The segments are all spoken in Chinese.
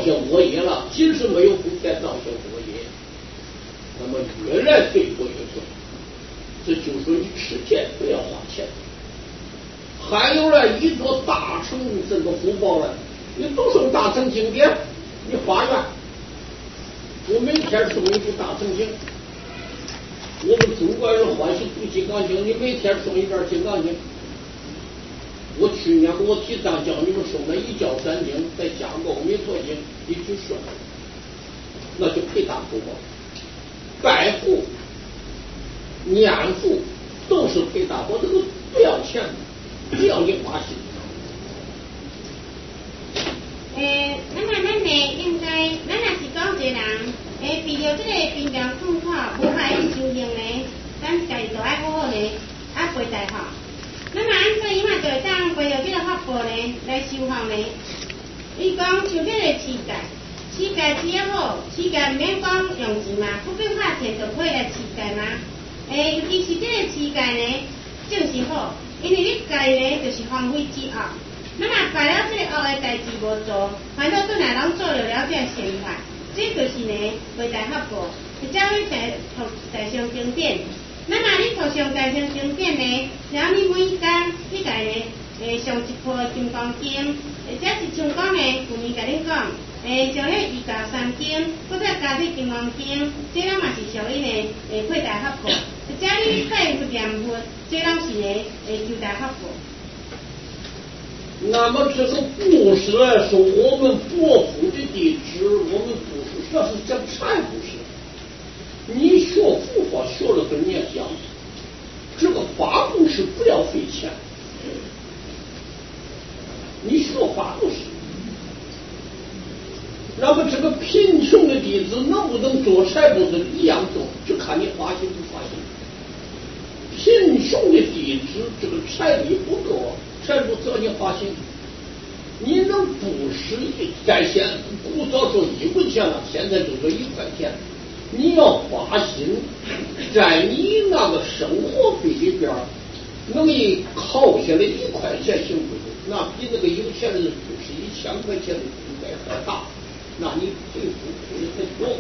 下恶业了，即使没有福田造下恶业，那么越来罪过越重。这就说你吃钱不要花钱。还有呢，一座大成这个福报呢，你读诵大乘经典，你发愿，我每天诵一部大乘经。我们中国人欢喜读金刚经，你每天诵一遍金刚经。我去年我提倡叫你们诵了一教三经，再加个弥陀经一起诵，那就配大福报。拜佛、念佛都是配大福，这个不要钱，只要你花心。 咱呢应该，咱若是讲一个人，为了这个平常痛苦，无法去修行呢，咱家己就爱好好呢，背大法。那么按怎伊嘛就会当为了这个法宝呢来修行呢？伊讲像这个乞丐吃也好，乞丐唔免讲用钱嘛，不必花钱就可以来乞丐嘛。尤其是这个乞丐呢，正是好，因为你家呢就是荒废之恶。那么办了这个恶的代志无做，反倒转来拢做了这个善法，这就是呢为大法宝，就叫你读大乘经典。那么你读上大乘经典呢，然后你每天你家呢上一部金刚经，或者是像讲呢，旧年甲恁讲，像迄瑜伽三经，或者加这金刚经，这拢嘛是属于呢配大法宝。或者你拜佛念佛，这拢是呢求大法宝。 那么这个布施来说，我们国父的弟子，我们布施这是讲财布施。你学佛法学了跟你也讲，这个法布施不要费钱。你学法布施，那么这个贫穷的弟子能不能做财布施一样做，就看你花心不花心。贫穷的弟子这个财力不够，财不则你花心。你能布施在现古早说1块钱了，现在就说1块钱。你要花心，在你那个生活费里边，能一扣下来1块钱行不行？那比那个有钱人布施1000块钱的应该还大，那你对付会很多。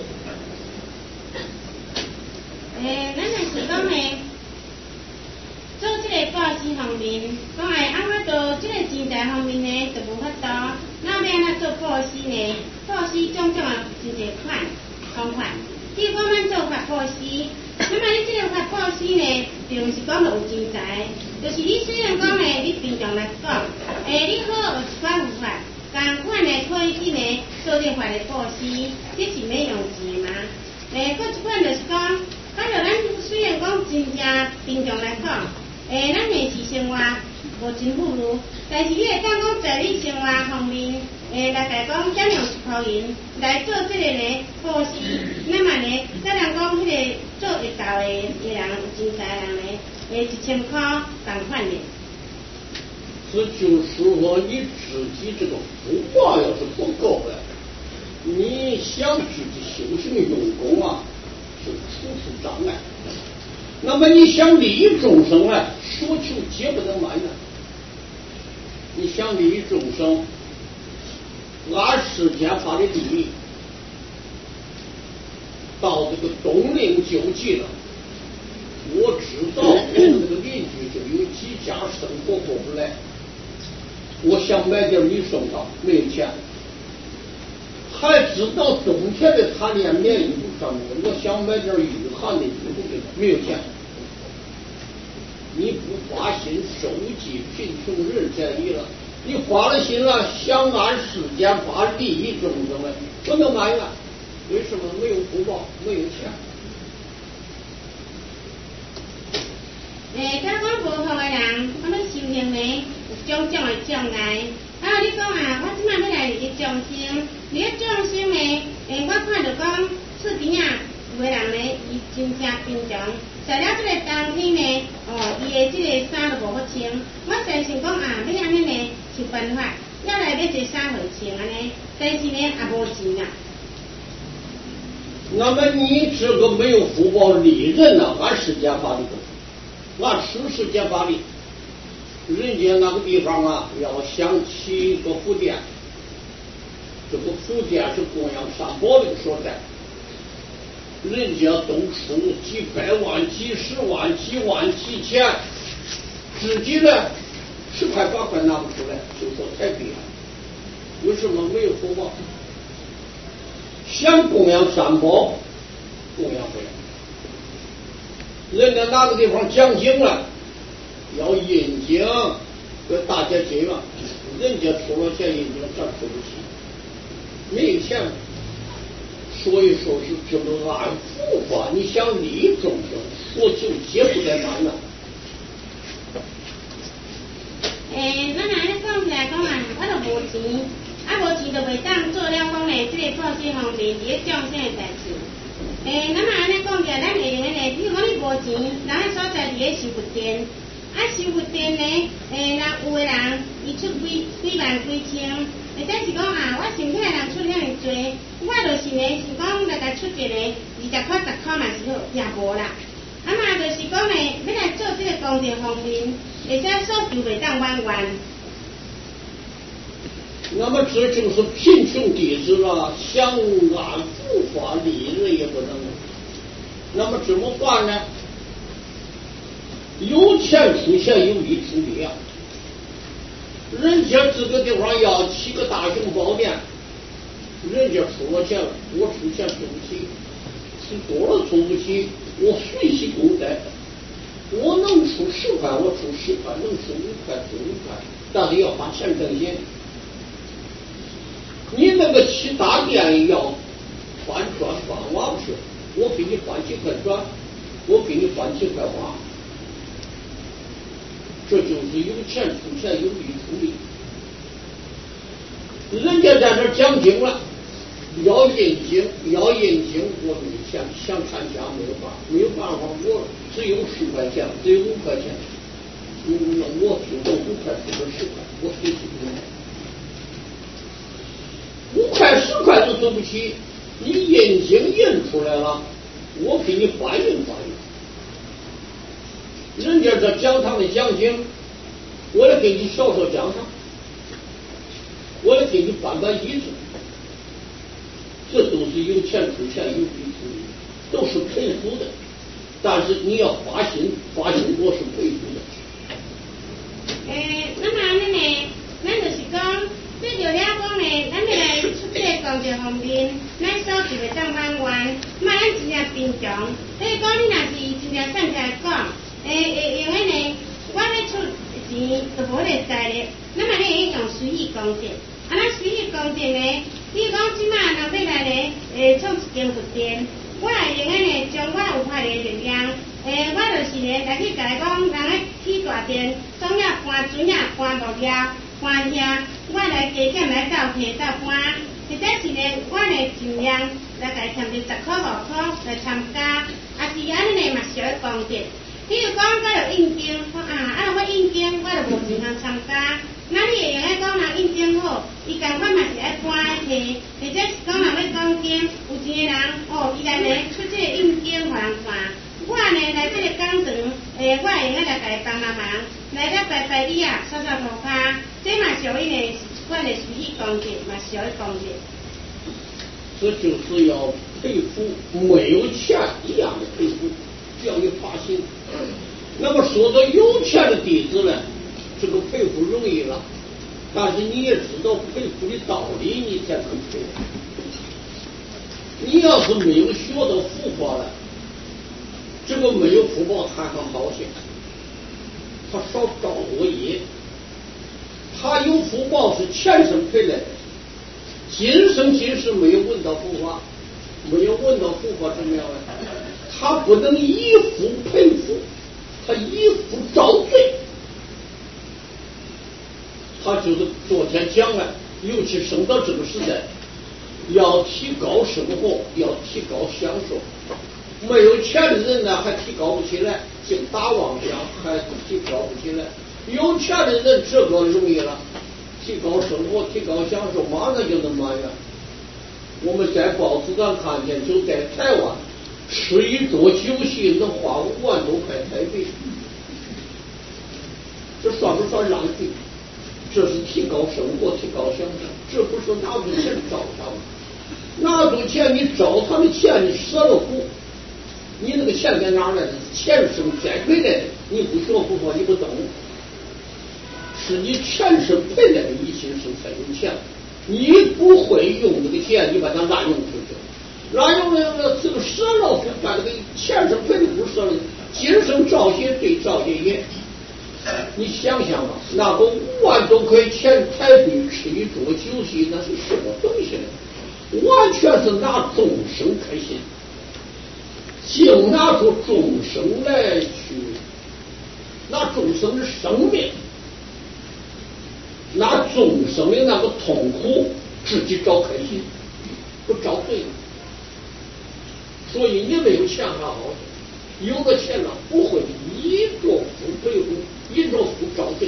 咱若是讲呢，做这个布施方面，讲的安怎做这个钱财方面呢，就无法度。那要安怎做布施呢？布施种种的真侪方法。即我们做法布施，那么你这个法布施呢，就是讲有钱财，就是你虽然讲呢，你平常来讲，你好有一寡有法，同款的可以去呢做这法的布施，这是免用钱嘛。搁一款就是讲，假如咱虽然讲真正平常来讲，咱平时生活无真富裕，但是你会当讲在你生活方面，来讲占用1块银来做这个呢布施，那么呢，咱人讲迄个做会到的人有钱财人呢，1000块同款的。 这就是说，你自己这个福报要是不够的，你想自己修行用功啊，是处处障碍。那么你想利益众生呢，所求皆不能满足。你想利益众生，按世间法的利益，到这个冬令救济了，我知道我们这个邻居就有几家生活过不来，我想买点米送到，没有钱。还知道冬天的他连棉衣服穿不了，我想买点御寒的衣服给他，没有钱。你不花心收集贫穷人在你了，你花了心了，想按世间法利益众生们，不能埋怨。为什么？没有福报，没有钱。 他讲无福的人，我们修行呢有种种的障碍。你讲啊，我即摆要来入去众生，入去众生呢，我看到讲厝边啊有个人呢，伊真正贫穷，在了这个冬天呢，伊的这个衫都无好穿。我真想讲啊，要安尼呢想办法，要来买一衫互穿安尼，但是呢也无钱啊。 那么你这个没有福报利人啊，按世间法律不，按世间法律。人家那个地方啊，要想起个福殿， 这个福建是供养三宝的所在，人家都出几百万、几十万、几万、几千，自己呢10块8块拿不出来，就说太厉害。为什么没有福报？想供养三宝，供养不了。人家哪个地方讲经了，要印经，给大家结了，人家出了钱印经，咱出不起，没有钱。所以说是这么按佛法，你想利众生，说就结不得难了。 咱若咧讲起来讲啊，我就无钱，无钱就袂当做了讲咧，即个破事方面，伫咧众生的代志。咱若安尼讲起来，咱会用咧，比如讲你无钱，人个所在伫咧收佛殿，收佛殿咧，若有个人伊出几万几千，或者是讲我身体人出遐尼济，我就是咧是讲来甲出一个20块10块嘛是好，也无啦。嘛就是讲咧，要来做这个功德方面，而且所求袂当完完。 那么这就是贫穷弟子了，想按佛法利人也不能。那么怎么办呢？有钱出钱，有力出力啊！人家这个地方要起个大型宝殿，人家出了钱了，我出钱出不起，出多了出不起，我随喜公德。我能出10块，我出10块；能出5块，出5块，但是要把钱挣钱。你那个起大殿要翻砖翻瓦不是？我给你翻几块砖，我给你翻几块瓦，这就是有钱出钱，有力出力。人家在这讲经了，要印经，我没钱，想参加没有办法，我只有10块钱，只有5块钱，我出5块，出10块，我随时不用。5块10块都做不起，你印经印出来了，我给你翻译。人家这讲堂的讲经，我来给你扫讲堂，我来给你搬椅子，这都是有钱出钱，有力出力，都是佩服的。但是你要发心，我是佩服的。 那么安尼呢，咱就是讲。这就了讲咧，咱要来出这个工作方面，咱所求袂当完完，咱真正平常。所以讲，你若是真正站起来讲，用个呢，我要出钱就无咧在咧，那么你用随意工作，咱随意工作呢，比如讲即马人要来咧，创一间佛店，我会用个呢，将我有法的力量，我就是咧来去甲伊讲，人咧起大殿，总要搬水啊，搬木料。搬遐，我来加减来到下到搬，或者是咧，我来尽量来甲伊添点10块5块来参加，是安尼嘛是要功德。比如讲，我有印经，我印经我就无钱通参加，那你会用咧讲人印经好，伊共款嘛是爱搬来摕，或者是讲人要讲经，有钱的人伊来咧出这个印经互人看。我呢来这个讲堂，我会用来甲伊帮忙，来了拜礼啊，扫扫涂骹，这嘛属于呢一款的随意工作，嘛属于工作。 这就是要佩服没有钱一样的佩服，只要你发心。那么说到有钱的弟子呢，这个佩服容易了，但是你也知道佩服的道理，你才能佩服。你要是没有学到佛法了，这个没有福报，他很好些，他少造恶业。他有福报是前生配来的，今生今世没有闻到佛法，没有闻到佛法怎么样呢？他不能以福配福，他以福遭罪。他就是昨天讲了，尤其生到这个时代，要提高生活，要提高享受。没有钱的人呢，还提高不起来，净打妄想，还提高不起来。有钱的人这个容易了，提高生活，提高享受，马上就能满愿。我们在报纸上看见，就在台湾吃一桌酒席能花5万多块台币，这算不算浪费？ 这是提高生活，提高享受，这不是拿出钱找他吗？拿出钱你找他的钱，你舍了苦，你那个钱在哪来的？钱生栽培来的，你不学不说你不懂，是你钱生培来的，你心生才有钱。你不会用这个钱，你把它滥用出去，滥用了这个舍了，把这个钱生培的不舍了，今生造些对造些业。你想想吧，那个5万多块钱台币吃一桌酒席，那是什么东西呢？完全是拿众生开心，净拿出众生来去，拿众生的生命，拿众生的那个痛苦自己找开心，不找罪。所以你没有钱还好，有了钱了不会以着福为荣，以着福找罪。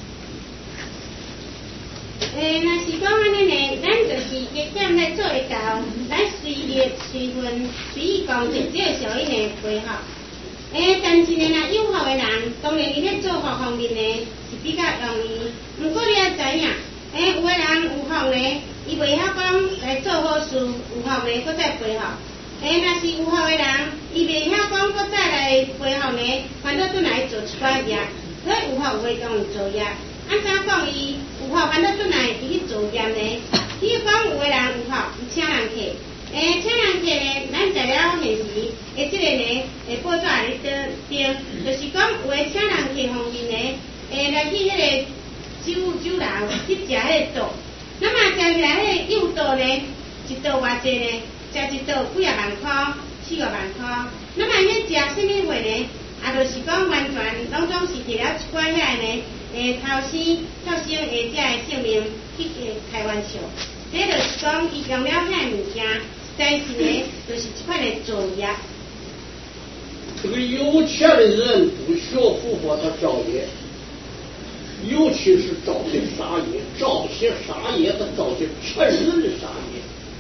若是讲安尼呢，咱就是月点来做会到，咱随月随分随意讲直接小一的配合。但是呢，若有效的人，当然伊咧做法方面呢是比较容易。不过你要知影，有的人有效呢，伊袂晓讲来做好事，有效呢搁再配合。若是有效的人，伊袂晓讲搁再来配合呢，反倒转来做一寡业，所以有效有会讲有做业。按怎讲伊有效，反倒转来伊去做业呢？比如讲有的人有效，伊请人客，请人客呢，咱在了现时，这个呢，报纸咧登，就是讲有的请人客方面呢，来去迄个酒楼去食迄个桌，那么食起来迄个诱导呢，一道偌济呢？食一道几啊万块，4、5万块。那么迄食什么货呢？就是讲完全拢总是摕了一寡遐呢，偷生才的性命去开玩笑。这就是讲伊用了遐物件，实在是呢，就是一款的作业。 这个有钱的人不学佛法，他造业，尤其是造些杀业，造些杀业，他造些成人的杀业。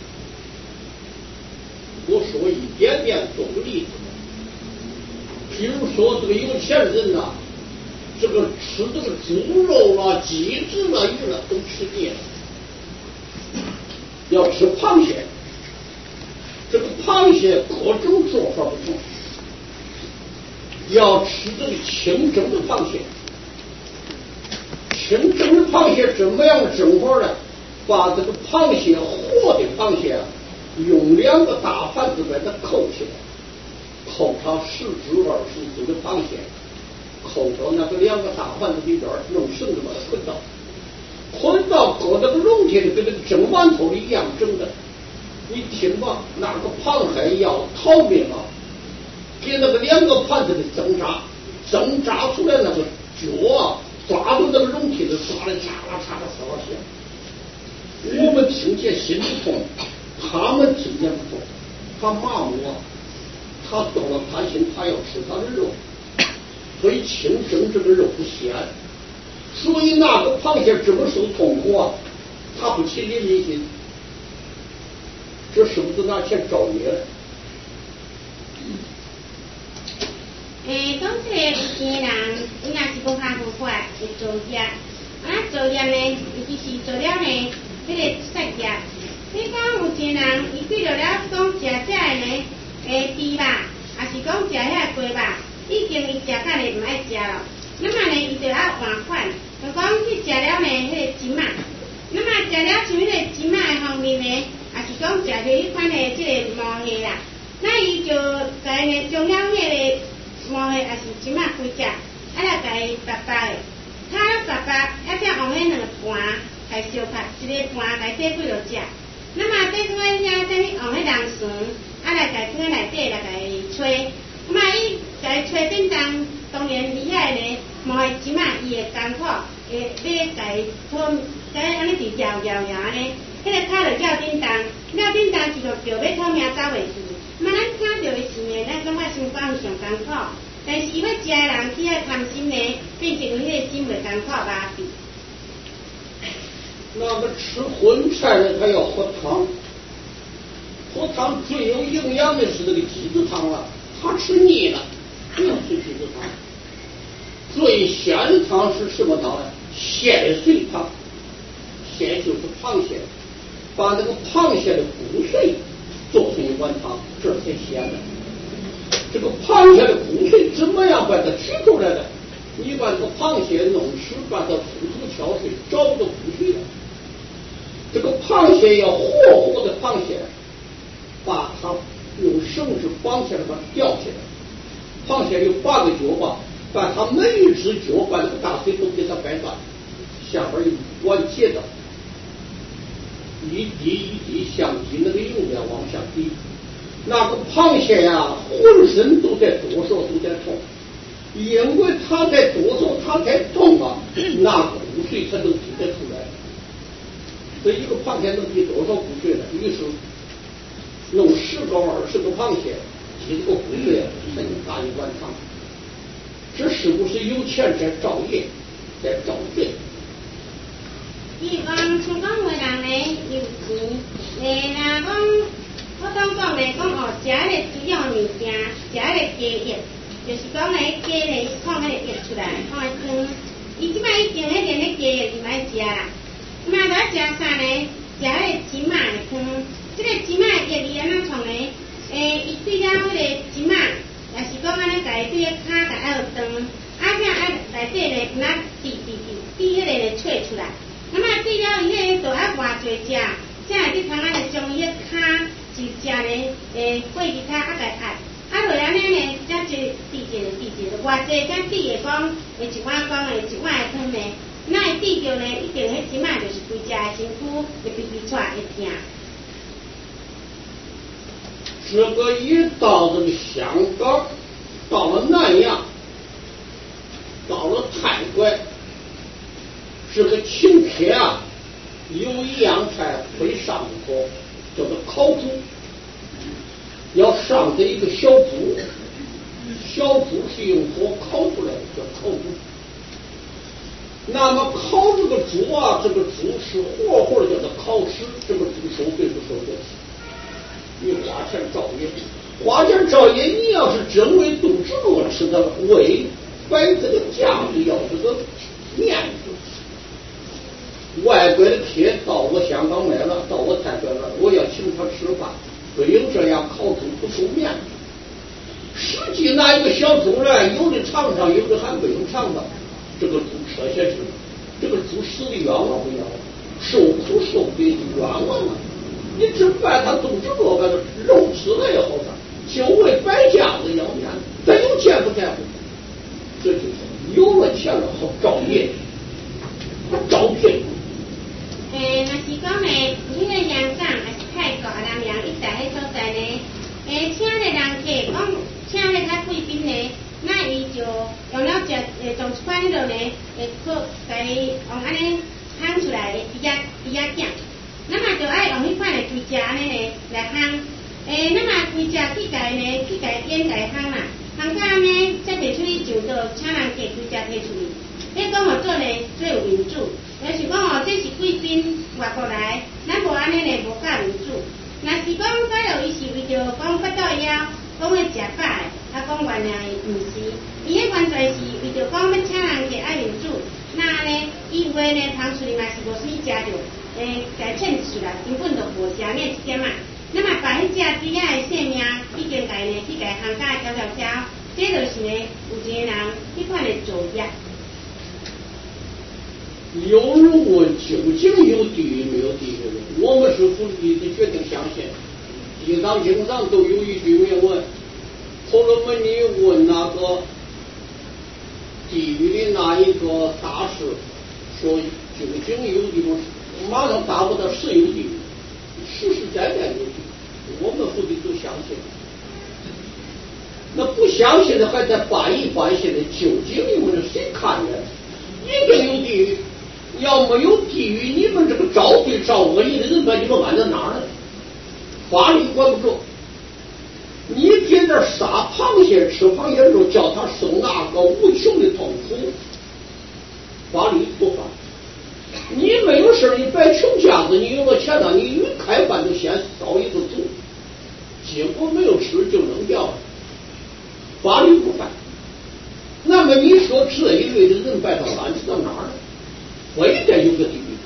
我说一点点做个例子，比如说这个有钱人呐，这个吃这个猪肉啦、鸡子啦、鱼啦都吃腻了，要吃螃蟹，这个螃蟹各种做法不同，要吃这个清蒸的螃蟹。清蒸的螃蟹怎么样蒸法呢？把这个螃蟹活的螃蟹啊，用2个大盘子把它扣起来，扣上10只、20只的螃蟹，扣到那个2个大盘子里边，用绳子把它捆到搁那个笼屉里，跟那个蒸馒头一样蒸的。你听吧，那个螃蟹要逃命啊，给那个2个盘子的挣扎出来那个脚啊，抓住那个笼屉里，抓的嚓啦嚓啦4、5下。我们听见心里痛，他们听见不痛，他骂我，他动了贪心，他要吃他的肉，所以清蒸这个肉不鲜，所以那个螃蟹这么受痛苦啊，他不起怜悯心，这是不是拿钱造业了？ 讲这个有钱人，伊若是不怕不法，会做业，做业呢，尤其是做了呢，这个杀业。你讲有钱人，伊为了讲食这呢，猪吧，也是讲食遐鸡吧，已经伊食干的唔爱食了。那么呢，伊就要换款，就讲去食了呢，迄个金马。那么食了像迄个金马的方面呢，也是讲食着迄款的这个毛蟹啦。那伊就在呢，将了迄个毛蟹也是金马几只，来甲伊白白的，炒白白，再用迄2个盘来烧拍，一个盘来底几落只。那么底出来遐，等于用迄人绳，来甲伊放内底来甲伊吹。那么伊甲伊吹顶当，当然伊遐呢，毛蟹金马伊会艰苦，会要甲伊拖，甲伊安尼直摇安尼，迄个卡就吊顶当一路吊要拖命走袂去。咱看到的是呢，咱感觉心肝上艰苦，但是要食的人去遐贪心呢，变成迄个心袂艰苦麻痹。 那个吃荤菜的他要喝汤，喝汤最有营养的是那个鸡子汤了，他吃腻了，不要吃鸡子汤。最鲜的汤是什么汤呢？ 咸水汤，咸就是螃蟹，把这个螃蟹的骨髓做成一碗汤，这才咸的。这个螃蟹的骨髓怎么样把它取出来的？你把这个螃蟹弄湿，把它突突敲碎，找不到骨髓了。这个螃蟹要活活的螃蟹，把它用绳子绑起来，把它吊起来。螃蟹有8个脚吧，把它每一只脚把这个大腿都给它掰断，下边用管接的，一滴一滴像滴那个油面往下滴。那个螃蟹呀，浑身都在哆嗦，都在痛，因为它在哆嗦，它在痛啊，那骨髓才能滴得出来。所以一个螃蟹能滴多少骨髓呢？于是弄10个20个螃蟹，几个骨髓才能打一碗汤。这是不是有钱在造业，在造罪？ 伊讲像讲有人呢有钱，若讲我当讲咧，讲哦，食迄个主要物件，食迄个鸡翼，就是讲咧鸡咧放迄个翼出来，放个汤。伊即摆已经迄个鸡翼就歹食啦，嘛着食啥呢？食迄个金马的汤。即个金马的翼伊安怎创咧？伊对了迄个金马，也是讲安尼家对个骹甲爱断，这样内底咧那滴迄个咧吹出来。那么对了伊迄个就爱偌济食，才会去通安尼将伊个骹就食咧过去骹甲压，落安尼呢，才一滴偌济才滴会讲会一碗讲会一碗的汤呢。那会滴着呢，一定迄即摆就是规只的身躯会逼出来会疼。 这个一到这个香港，到了南洋，到了泰国，这个青撇啊，有一样菜会上火，叫做烤猪，要上的一个小猪，小猪是用火烤出来的，叫烤猪。那么烤这个猪啊，这个猪是活活的，叫做烤吃，这个猪收费不收费？你花钱造业，花钱造业，你要是真为肚子饿吃的，为摆这个架子要这个面子。外国的铁到我香港来了，到我泰国了，我要请他吃饭，不有这样烤猪不收面子。实际那一个小猪呢，有的尝上，有的还没有尝到。这个猪吃下去了，这个猪死的冤枉不冤枉？受苦受罪冤枉啊！你只把他肚子饿把肉吃了也好看，就为摆架子要面子，他有钱不在乎。这就是有了钱了好造业，招聘。 若是讲呢，迄个香港还是泰国南洋一带迄所在呢，请个人客讲，请个较贵宾呢，那伊就用了从一款迄落呢，会可家用安尼烘出来的猪仔颈，那么就爱用迄款的规只安尼呢来烘，那么规只去家呢去家腌家烘啦，烘到安尼再摕出去上桌，请人客规只摕出去。你讲哦做呢做有民主，要是讲哦这是贵宾外国来，咱无安尼呢无教民主。若是讲假如伊是为着讲发到以后讲要食饱的，讲原来毋是，伊迄完全是为着讲要请人客爱民主。那呢伊话呢芳出去嘛是无啥物食着，家欠出来根本就无啥物一点啊。那么把迄只猪仔的性命已经家呢去家烘甲挑，这就是呢有一个人迄款的作业。 有人问究竟有地狱没有地狱？我们是否一直决定相信？地藏经上都有一句原文，婆罗门尼问那个地狱的那一个大师说究竟有地狱？马上答复他是有地狱，实实在在有地狱，我们否则都相信。那不相信的还在搬一搬，现在究竟你们谁看见？一定有地狱。要没有地狱，你们这个招罪造恶业的人把你们按在哪儿呢？法律管不住。你天天杀螃蟹吃螃蟹肉，叫他受那个无穷的痛苦，法律不管。你没有事，你摆穷架子，你有了钱了，你一开饭就先烧一个猪，结果没有吃就扔掉了，法律不犯。那么你说这一类的人摆到哪儿去到哪儿呢？ 非得有个地位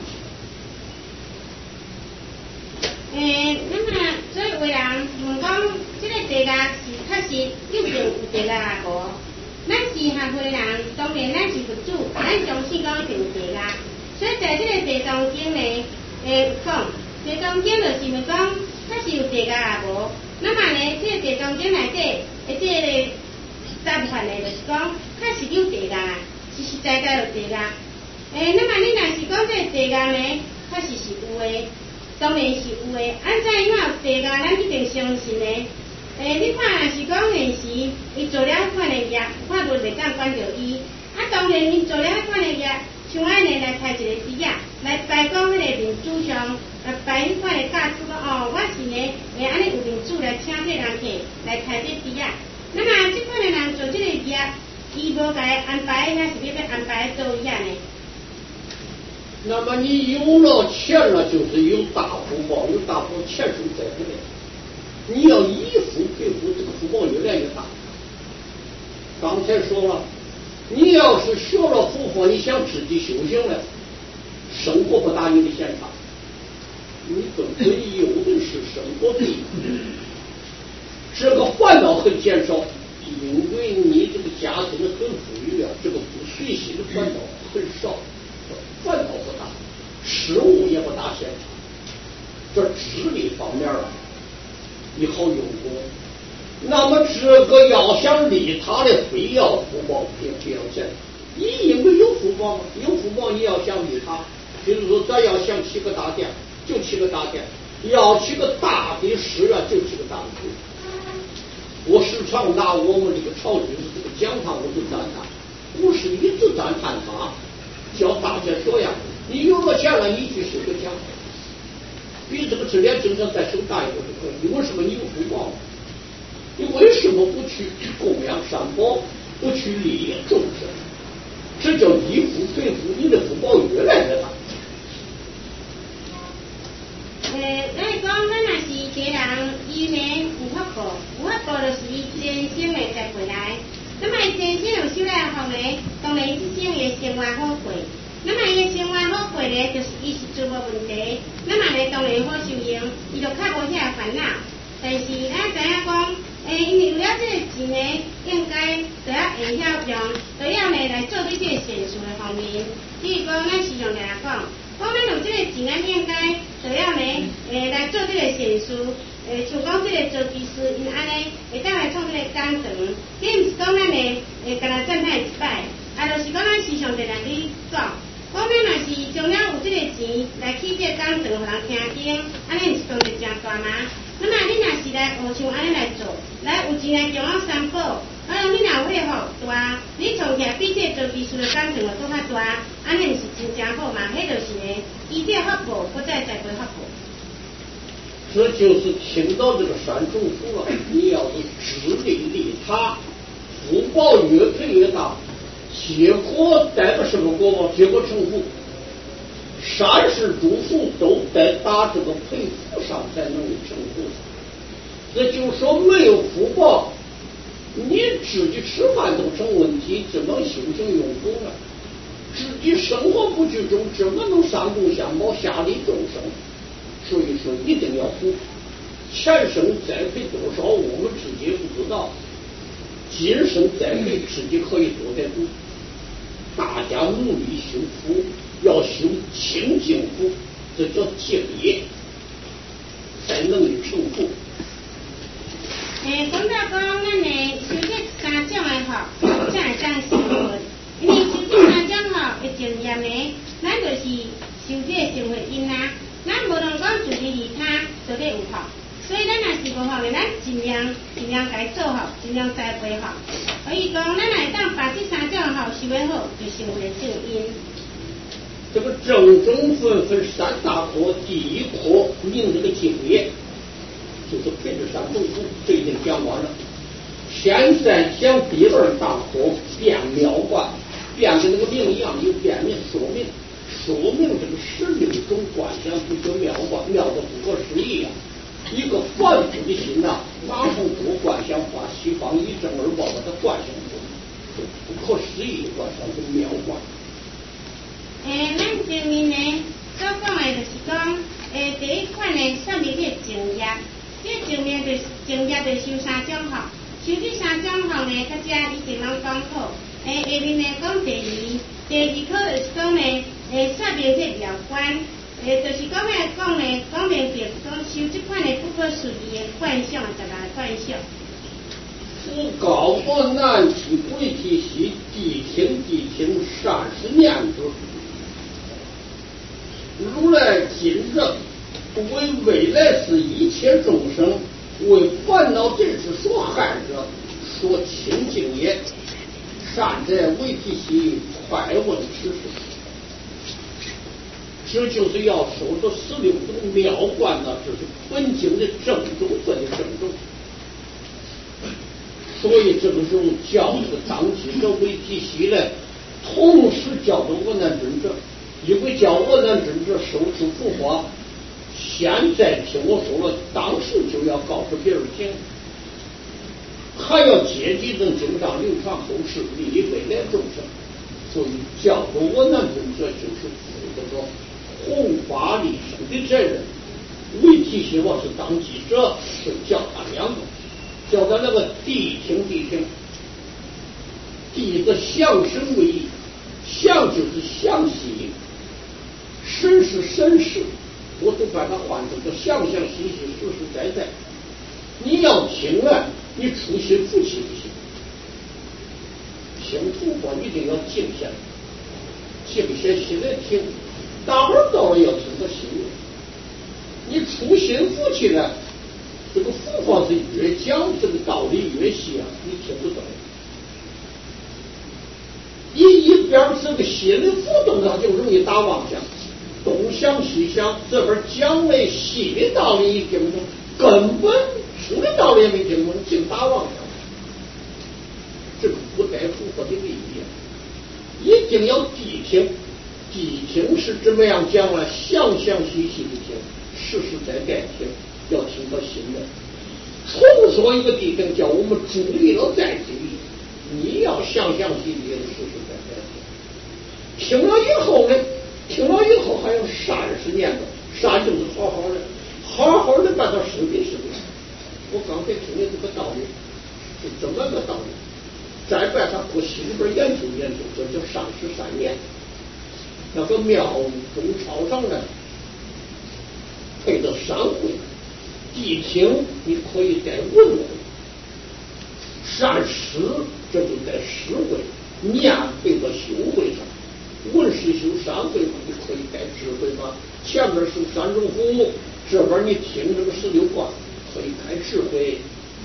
不行。那么所以有人问讲，这个地价是确实有定有地价啊无？咱是学会人，当然咱是佛祖，咱相信讲一定有地价。所以在这个地藏经呢，讲地藏经就是问讲，确实有地价啊无？那么呢，这个地藏经内底，这个答案呢，就是讲，确实有地价，实实在在有地价。那么你若是讲这个地价呢，确实是有的，当然是有的。按怎样有地价，咱一定相信的。你看若是讲现时，伊做了迄款的业，看无袂当管着伊。当然伊做了迄款的业，像安尼来开一个职业，来摆讲迄个民主上，来摆迄款的架子讲哦，我是呢，安尼有民主来请这人客来开这职业。那么这款的人做这个业，伊无甲伊安排，那是要安排做一样呢？ 那么你有了钱了，就是有大福报，有大福钱是在这里。你要以福配福，这个福报越来越大。刚才说了，你要是学了佛法，你想自己修行了，生活不大你的现场，你根本有的是生活费。这个烦恼很减少，因为你这个家庭很富裕啊，这个不随喜的烦恼很少，烦恼不大，事物也不大现场。这智力方面啊，你好用功。那么这个要想利他的，非要福报不要钱。你因为有福报嘛，有福报你要想利他，比如说咱要想起个大殿，就起个大殿；要起个大的寺院，就起个大的寺。我时常拿我们这个朝廷的这个讲堂，我就赞叹，不是一直赞叹他，叫大家说呀，你有了钱了，你去修个讲堂，比这个指点精神再修大一点就可以。为什么你有福报？你为什么不去供养善宝，不去利益众生？这叫以福配福，你的福报越来越大。 咱讲，咱若是一个人，伊呢有福报，有福报就是伊前生的才回来。那么伊前生有修来福呢，当然伊这生伊的生活好过。那么伊的生活好过呢，就是伊是做无问题。那么呢，当然好修行，伊就较无遐烦恼。但是咱知影讲，因为有了这个钱呢，应该就要会晓用，就要呢来做这个善事的方面。比如讲，咱时常来讲，咱有这个钱，咱应该就要呢来做这个善事。像讲这个做技师，因安尼会当来创这个工程，这毋是讲咱呢干那赞叹一摆，就是讲咱时常在来去讲。讲咱若是将了有这个钱来起这个工程，互人听听，安尼毋是帮助真大吗？那么你若是来学像安尼来做，来有钱来供养三宝，你若有迄个福大，你创起来比这做技术的工程就更较大，安尼毋是真正好嘛？迄就是呢，伊这福报不再归福报。 这就是听到这个三种福了，你要是智力利他，福报越配越大，结果带个什么果报？结果成福。善事诸福都得打这个配福上才能成福。这就是说，没有福报，你自己吃饭都成问题，怎么修行用功呢？自己生活不居中，怎么能上供香宝下利众生？所以说，一定要福。前生栽培多少，我们自己不知道；今生栽培自己可以做点福。大家努力修福，要修清净福，这叫敬业，才能成福。 讲到讲，咱呢修这三种的福，才会当成佛。因为修这三种福的经验呢，咱就是修这个生活因啊。咱无论讲自己利他，就得有福。所以咱若是无福的，咱尽量该做好，尽量栽培好。所以讲，咱来当把这三种好修得好，就成为正因。 这个正中分三大科，第一科明这个敬业，就是配这三种福，这已经讲完了。现在讲第二大科变妙观，变跟那个名一样，有变名说明这个16种观想不就妙观，妙的不可思议啊！一个凡夫的心呐，马上做观想，把西方一正二报把它观想出来，不可思议的观想是妙观。 咱前面呢所讲的就是讲，第一款呢说明这正业，这正业就受三种吼，受这三种吼呢，大家以前拢讲好，下面呢讲第二科就是讲呢，说明这了观。就是讲讲明着讲修这款的不可思议的幻想，16个幻想。 夫高所难其贵体系，谛听30年之。如来今日为未来世一切众生为烦恼之事所害者，所清净也。善哉为体系，快问此事。这就是要守着16种妙观呢，这是本经的正宗或者正宗。所以这个时候教这个当机者为体系呢，同时教着恶难真者，因为教恶难真者受持佛法，现在听我说了，当时就要告诉别人听，还要借机等经上流传后世，利益未来众生。所以教着恶难真者就是负责着弘法利生的责任。为体系我是当记者，是教他2个，教他那个谛听，谛的详深为义，详就是详细，深是深事，我都把它换成个详细，实在。你要听啊，你出心服气不行，听佛法一定要静下来，静下心来听，大伙到了要听到心里。你出心服气呢，这个佛法是越讲这个道理越细啊，你听不懂。一边这个心里浮动，它就容易打妄想，东想西想，这边讲的细的道理一听不懂，根本粗的道理也没听懂，净打妄想。这个不带佛法的利益，一定要谛听。谛听是怎么样讲呢？详细的听，实在听，要听到心的。重说一个谛听，叫我们注意了再注意。你要详细的实在听了以后呢，还有30年的，善就是好好的把它实践。我刚才听的这个道理是这么个道理，再把它搁心里边研究，这叫33年。那个庙中朝上呢，配的3回，谛听你可以带文回，善诗这就在10回，念配到9回上，文是修3回嘛，你可以带智慧嘛。前面是3种服务，这边你听这个16观，可以开智慧。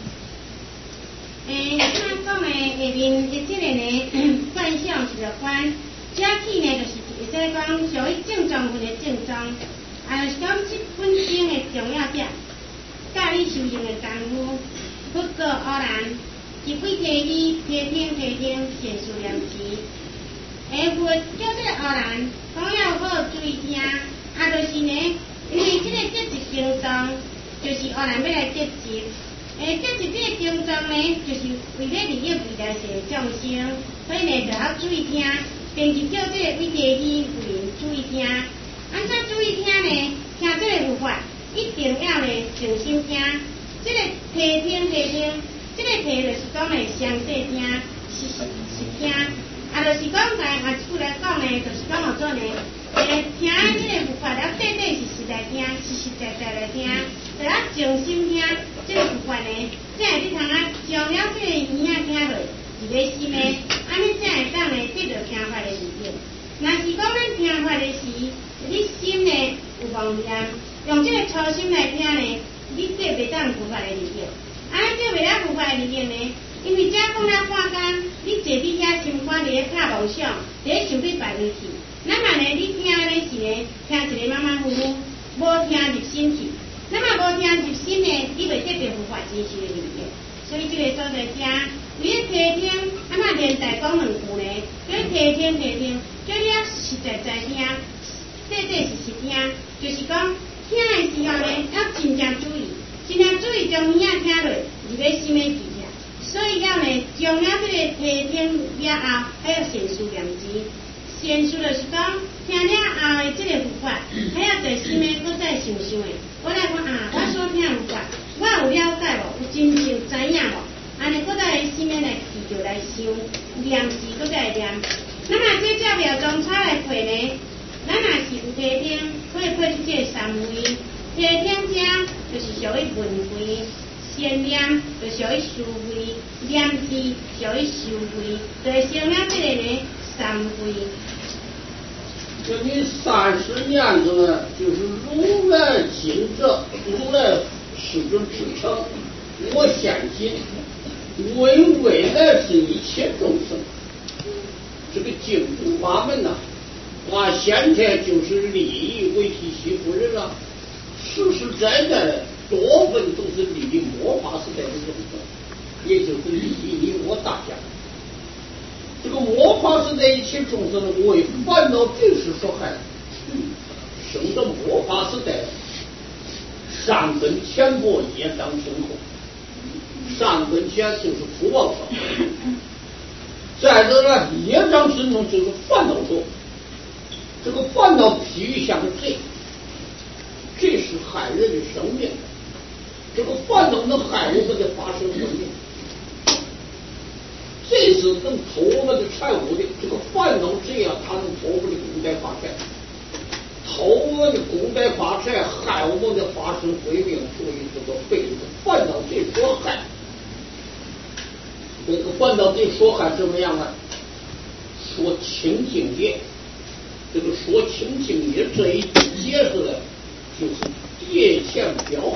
他讲的下面的这个呢，观想是观，这起呢就是会使讲属于正宗分的正宗，就是讲这本经的重要点，教你修行的功夫，佛告阿难，一鬼提你，提听，显数良知。佛叫这个阿难，讲要好注意听，就是呢，因为这个这一经中，就是阿难要来结集。这个经中呢，就是为了利益未来世的众生，所以呢就要注意听，并且叫这个鬼提你为人注意听。安怎注意听呢？听这个佛法，一定要呢静心听。这个提听，这个提就是讲呢详细听，是听。就是讲按句来讲呢，就是讲怎呢？听这个佛法了，是实在听，实在来听，就要静心听。这个佛法呢，才会你通将了这个耳仔听落，一个心呢，安尼才会当呢得到听法的利益。若是讲咱听法的时，你心呢有妄念，用这个初心来听呢，你得袂当佛法的利益。安尼得袂当佛法的利益呢？因为这讲咱看工，你坐伫遐心肝伫咧拍妄想，伫咧想你别去。那么呢，你听咧是呢，听一个马马虎虎，无听入心去。那么无听入心呢，你袂得到佛法真实的利益。所以这个所在遮，你咧提听，连带讲2句呢，叫你提听，叫你实在听，是实听，就是讲听的时候呢，要真正注意，将耳仔听落，入咧心的去。所以要呢，将了这个提听了后，还要显出良知， 现实就是讲，听了后的这个佛法，还要在心里搁再想想的。我来讲啊，我所听佛法，我有了解无？有真正知影无？安尼搁在心里来记着来想，念字搁再念。那么这照表中差来配呢？咱若是有提点，可以配出这三位。提点者就是属于文慧，先念就属于思慧，念字属于受慧，就成了这个呢三慧。 这你30年子呢，就是如来经者，如来世尊支撑，我现今为未来之一切众生。这个净土法门呐，现在就是利益为提西夫人啊，实实在在多分都是利益末法时代的众生，也就是利益你我大家。这个末法时代一切众生为烦恼尽是所害，生到末法时代，善根浅薄，业障深厚。善根浅就是福报少，再者呢，业障深重就是烦恼多。这个烦恼譬喻像个罪，这是害人的生命。这个烦恼能害人的发生生命，这是能偷我们的财物的。这个烦恼这样，它能偷我们的功德发财，偷我们的功德发财，害我们的发生慧命。所以这个被这个烦恼这所害。这个烦恼这所害怎么样呢？说清净业，这个说清净业这一解释呢，就是叠前标后。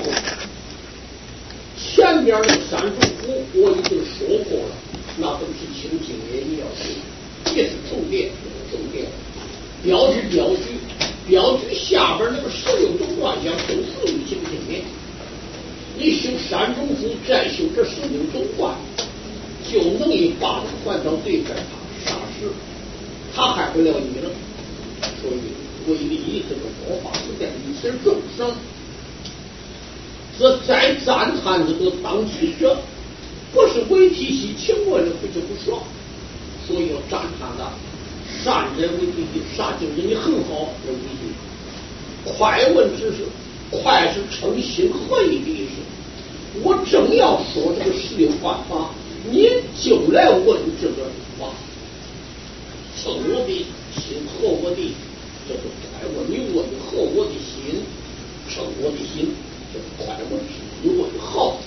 前边的三种苦我已经说过了，那都是清净业，你要听，也是重点，重点。标是标句，标句下边那个16种观想都属于清净业。你修3种苦，再修这16种观，就能以把烦恼对待他杀死，他害不了你了。所以为利益这个佛法时代一切众生，这再赞叹这个当机者，不是为提起请问了不就不说，所以要赞叹的善人为第一，善就是你很好为第一。快问之是，快是诚心合意的意思。我正要说这个16万法，你就来问这个话，称我的心合我的，这个快问，你问合我的心，称我的心，这个快问是你问好。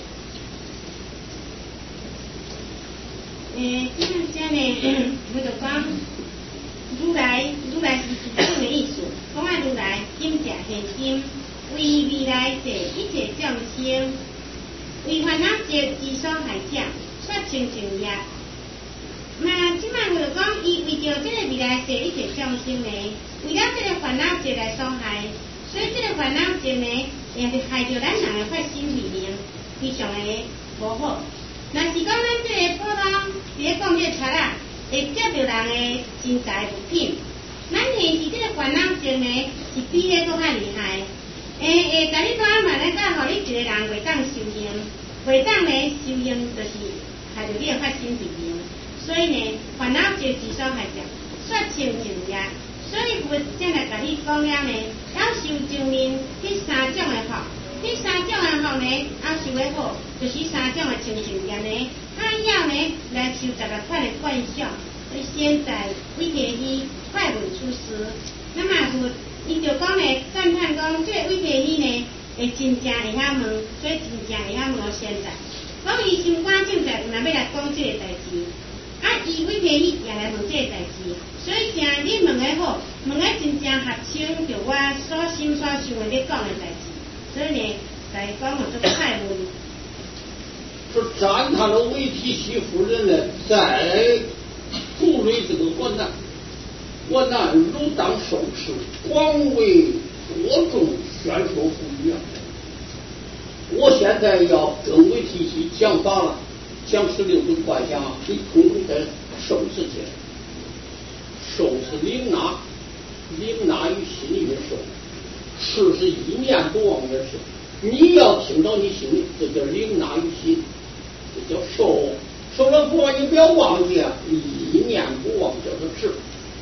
这样呢，我就讲如来是自性的意思，讲啊如来今者现今，为未来者一切众生，为烦恼劫之所害者，说清净业。那即摆我就讲，伊为着这个未来界一切众生呢，为了这个烦恼劫来所害，所以这个烦恼劫呢，也是害着咱人的发心慧命，非常的无好。若是讲咱这个普通伫咧讲这个贼啊，会劫着人的真财物品，咱现时这个烦恼劫呢，是比迄个更较厉害。会甲你讲嘛，咱甲互你一个人袂当修行，袂当呢修行就是害着你的发心慧命。所以呢，烦恼劫之所害者，说清净业。所以佛正来甲你讲了呢，要修正面这3种的法。这3种的法呢，要修的好，就是3种的清净业呢。他要呢来修16款的观想。所以现在为提希快问出师，那么佛伊就讲呢，赞叹讲这为提希呢，会真正会晓问，所以真正会晓问现在。讲伊心肝正在，有人要来讲这个代志。伊为提希也来问这个代志，所以听你问的好，问的真正合清着我所心所想的你讲的代志，所以呢，来讲我这快问。 说赞叹了为提西夫人呢，在助类这个国难如当受持，广为多众宣说福语啊！我现在要跟为提西讲法了。讲16种观想，你通通在受持间，受是领纳于心里受，持是意念不忘而受。你要听到你心里，这叫领纳于心，这叫受。受了过，你不要忘记啊，意念不忘叫做持。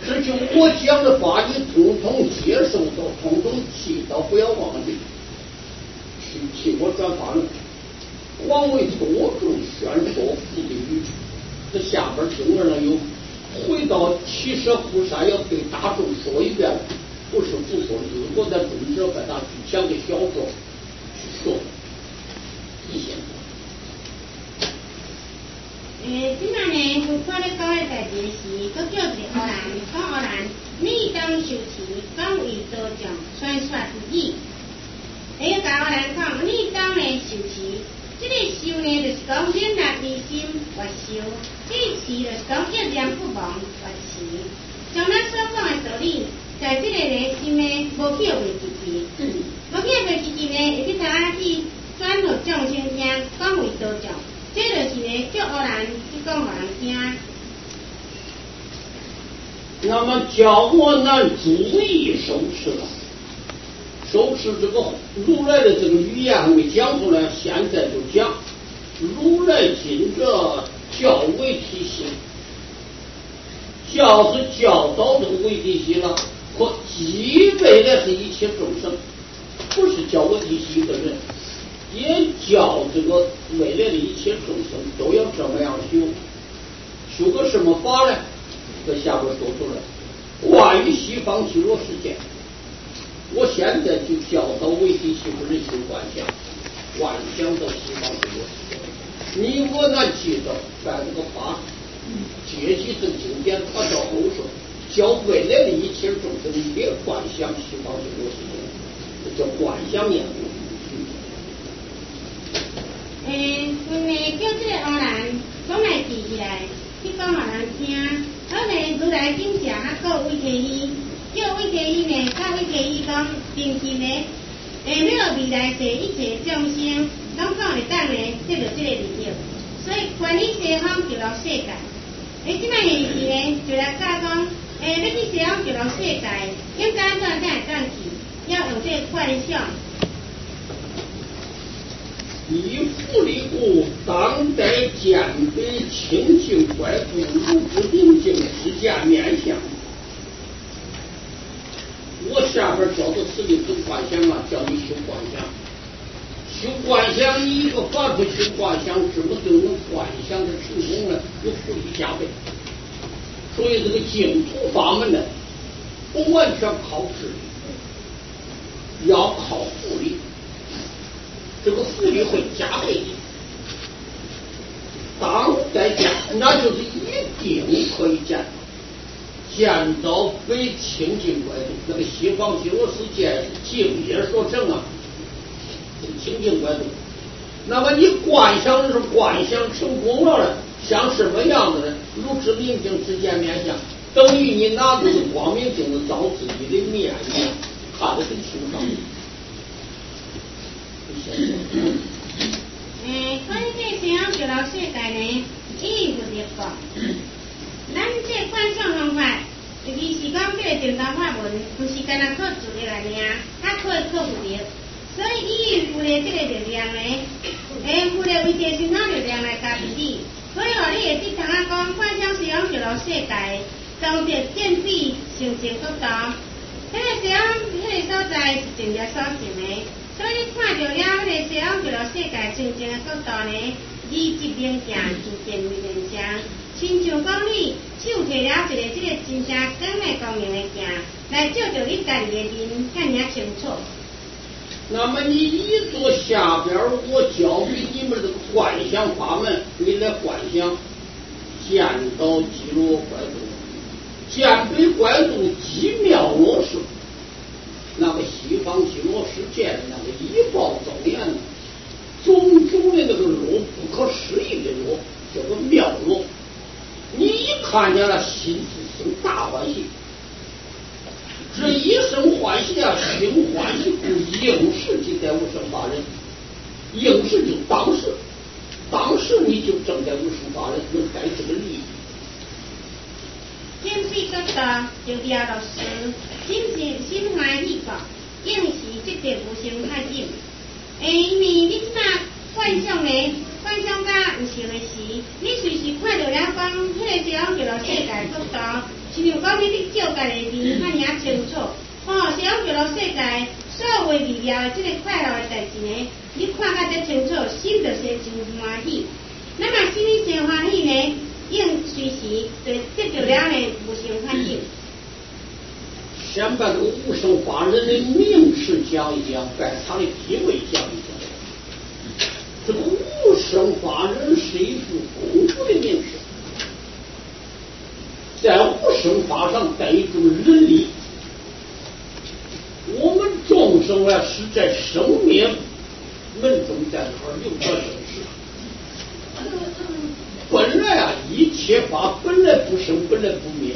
这就我讲的话，你统统接受到，统统记到，不要忘记。替我转发了。广为多众宣说福的语，这下边经文上有回到七舍菩萨要对大众说一遍，不是不说的。我在中间把它讲给小众去说一些。 即摆呢，佛法咧教的代志是，佮叫一个乌兰，讲乌兰，你当受持，讲为道众，宣说自己。甲乌兰讲，你当呢受持，这个受呢就是讲忍耐离心越受，这个持就是讲一念不忘越持。像咱所讲的道理，在这个呢心呢无去袂记记，无去袂记记呢，会去查去转互众生听，讲为道众。这就是呢，叫乌兰去讲互人听。 那么叫我咱注意收持了，收持这个如来的这个语言还没讲出来，现在就讲如来今这教为体系，教是教导这个为体系了，和即为的是一切众生，不是教为体系的人。也教这个未来的一切众生都要这么样修，修个什么法呢？在下边说出来，观于西方极乐世界。我现在就教导为体系的人修观想，观想到西方极乐世界。你我那记得在这个法阶级的经典，他到后说，教未来的一切众生也观想西方极乐世界，这叫观想念佛。 阮呢叫这个乌兰讲来记起来，去讲互人听。好呢，如来经常还有维提伊，叫维提伊呢，甲维提伊讲，并且呢，了未来世一切众生，拢讲会当呢，得到这个利益。所以关于西方极乐世界，即摆现时呢，就来教讲，要去西方极乐世界，应该怎来转去，要用这个观想。 以复利故，当代见悲清净怪故，如之明镜之见面相。我下边教的此地不观想啊，叫你修观想。修观想，一个法子修观想，怎么就能观想的成功呢？有复利加倍。所以这个净土法门呢，不完全靠智力，要靠复利。这个复利会加倍的，当代见，那就是一定可以见到非清净怪度。那个西方极乐世界境界所证啊，清净怪度。那么你观想是观想成功了，像什么样子呢？如之明镜之见面相，等于你拿着光明镜子照自己的面相，看得很清楚。 关于这西方极乐世界呢，伊有一个，咱这观想方法，尤其是讲这个正道法门，不是干那靠自力来尔，还可以靠复利。所以伊有咧这个力量呢，有咧为这身体力量来加持你。所以话你会去通啊讲，观想西方极乐世界，当着见比上前国度，迄个西方迄个所在是正业所成的。所以你看到了迄个西方极乐世界真正的角度呢，以一面镜自见面相，亲像讲你手摕了一个这个真正光的光明的镜，来照着你家己的面，更加清楚。 那么你依着下边我教给你们的观想法门，你来观想，见到极乐怪度，见被怪度极妙落实。那个西方极乐世界的那个一报庄严的种种的那个路，不可思议的路，叫做妙路。你一看见了，心是生大欢喜。这一生欢喜啊，心欢喜故应时即在无生法忍，应时就当时，当时你就正在无生法忍，能带这个利益。 见比角度就了落实，心欢喜觉，应时即得无生法忍。因为你即马观想呢，观想甲有成的时，你随时看到了讲，迄个西方极乐世界角度，亲像讲你照家的面遐尔清楚，是讲叫做世界所有微妙的这个快乐的代志呢，你看甲遮清楚，心就是真欢喜。那么心里真欢喜呢，应随时就得到了呢无生环境。 先把这个无生法人的名词讲一讲，把他的地位讲一讲。这个无生法人是一副功夫的名词，在无生法上带一种人力。我们众生啊，是在生灭门中在那儿有个生死。本来啊，一切法本来不生，本来不灭。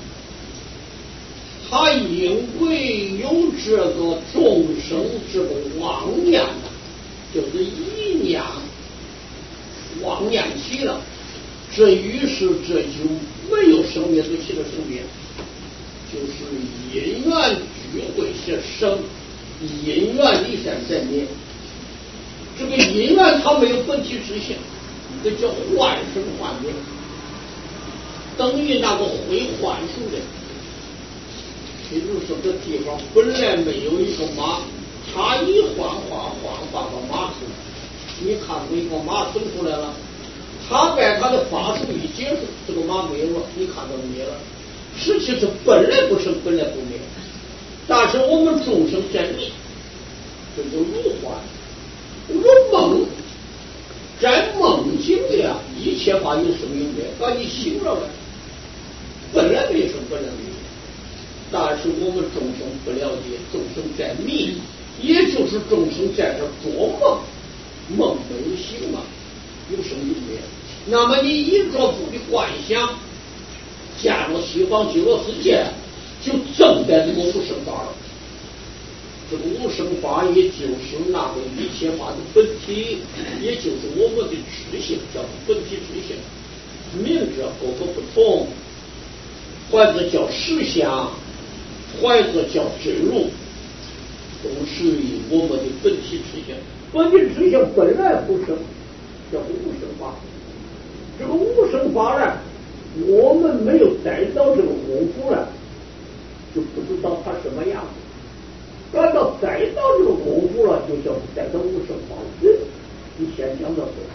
他因为有这个众生这个妄念啊，就是一念妄念起了，这于是这就没有生灭，就起了生灭，就是因缘聚会是生，因缘离散在灭。这个因缘它没有本体之性，这叫幻生幻灭，等于那个会幻术的。比如说这地方本来没有一个马，他一幻个马出来，你看过一个马生出来了，他把他的法术一结束，这个马没有了，你看到灭了。实际是本来不生，本来不灭，但是我们众生在灭，这就如幻如梦，在梦境里啊，一切法有生有灭，把你醒了，本来没生，本来没灭。但是我们众生不了解，众生在迷，也就是众生在这做梦，梦没有醒嘛，有生有灭。那么你一着副的幻想，加入西方极乐世界，就证在这个无生法了。这个无生法也就是那个一切法的本体，也就是我们的知性，叫本体知性。名字各个不同，或者叫实相，或者叫真如，都是以我们的本体知性。本体知性本来不生，叫无生法。这个无生法呢，我们没有逮到这个功夫呢，就不知道它什么样子。赶到逮到这个功夫了，就叫逮到无生法。你先讲到这。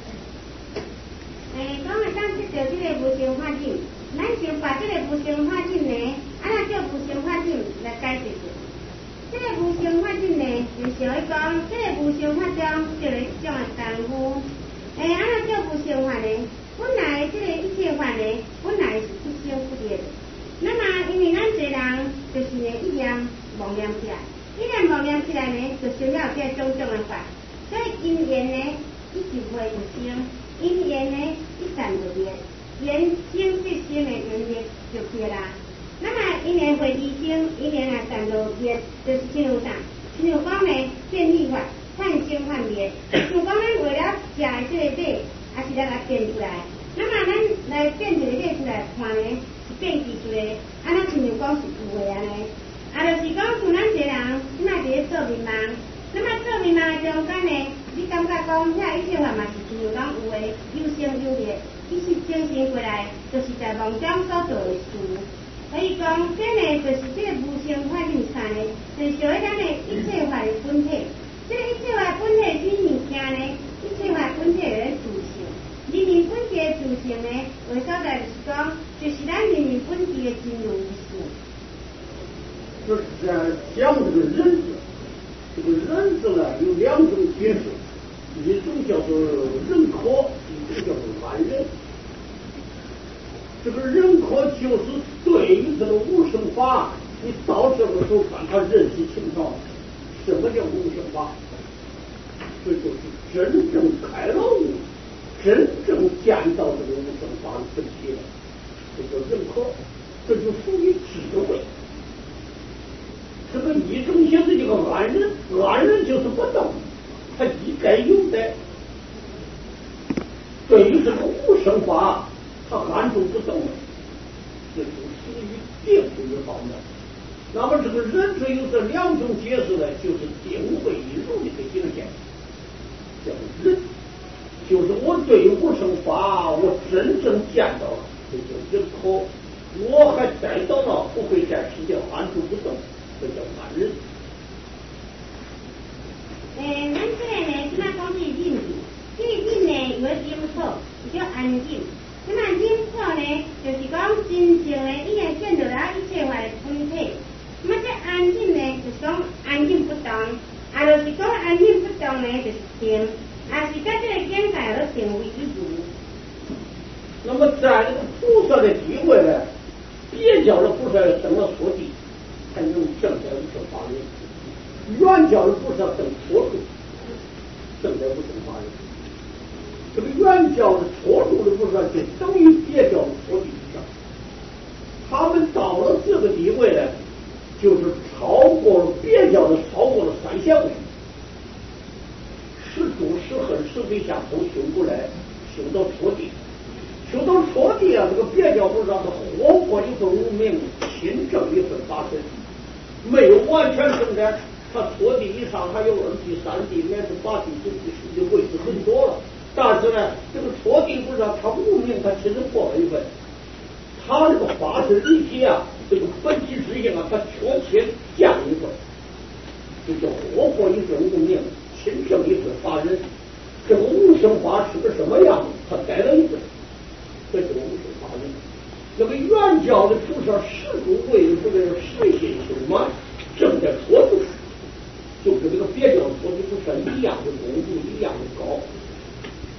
讲啊，当这个无生法境，咱就把这个无生法境呢，按照无生法境来解释。这个无生法境呢，就是要讲这个无生法中就有一种的功夫。按照无生法呢，本来这个一切法呢，本来是一生不灭的。那么因为咱这人就是呢一念妄念起来，一念妄念起来呢，就生了这种种的法。所以因缘呢，一聚会就生；因缘呢，一散就灭。缘生即生的缘灭就灭啦。那么因缘会一生，因缘啊散就灭，就是亲像啥？亲像讲呢，变异法。幻生幻灭，如果咱为了食的这个马，还是咱来变出来。那么咱来变一个马出来看呢，是变异出来，安那亲像讲是有的安尼。就是讲像咱这人，即卖伫咧做面盲，那么做面盲的中间呢，你感觉讲遐一切法嘛是亲像讲有的有生有灭，伊是精神过来，就是在梦中所做的事。所以讲，这呢就是这个无生法境产呢，就是属于咱的一切法的本体。这个一切法本体是物件呢，一切法本体的自性。人民本体的自性呢，为所在就是讲，就是咱人民本体的真如意思。 就是讲这个人字，这个人字呢有两种解释，一种叫做人科，一种叫做万人。这个人科就是对于这个无生法，你到这个时候看他认识清楚。什么叫无生法？这就是真正开了悟，真正见到这个无生法的本体了。这叫认可，这就属于智慧。这个一种现在这个安人，安人就是不动，他一概有的。对于这个无生法，他安住不动了，这就属于定这一方面。那么这个人只有这两种解释呢，就是定慧一如的一个境界，叫人，就是我对无生法我真正见到了，这叫人科。 我还待到了不会在世间安住不动，这叫安忍。 咱这个呢，即摆讲是忍呢，有忍错，是叫安忍。那么忍错呢，就是讲真正的已经见到了一切坏的本体。那么这安忍呢，就是讲安忍不动，就是讲安忍不动呢，就是定，是甲这个境界而成为一如。 那么在这个菩萨的地位呢，别教的菩萨等了佛地，才能证得无生法忍；原教的菩萨等佛处，证得无生法忍。这个原教的错处的菩萨就等于别教的佛地之上，他们到了这个地位呢，就是超过了别教的，超过了三相位，是诸是恨是非相从修过来，修到佛地。修到错地啊，这个别教菩萨是活过一份无名，亲证一份法身，没有完全证得。他错地以上还有2地、3地，乃至8地、9地、10地位置很多了。但是呢，这个错地菩萨他无名，他其实破了一份。他这个法身离体啊，这个本体之性啊，他确切降一份，就叫活过一份无名，亲证一份法身。这个无生法是个什么样子？他改了一份。这就是无生法忍。那个原教的菩萨始终为这个实心修满，正在佛度，就是这个别教佛的菩萨一样的功夫，